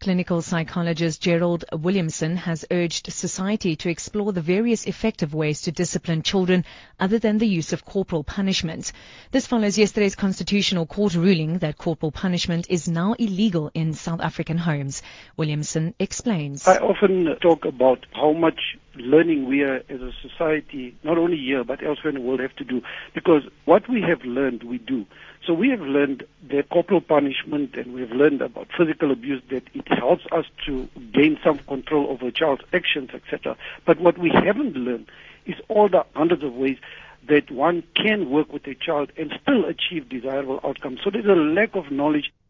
Clinical psychologist Gerald Williamson has urged society to explore the various effective ways to discipline children other than the use of corporal punishment. This follows yesterday's Constitutional Court ruling that corporal punishment is now illegal in South African homes. Williamson explains. I often talk about how much learning we are as a society, not only here but elsewhere in the world, have to do, because what we have learned, we do. So we have learned that corporal punishment, and we have learned about physical abuse, that it helps us to gain some control over a child's actions, etc. But what we haven't learned is all the hundreds of ways that one can work with a child and still achieve desirable outcomes. So there's a lack of knowledge.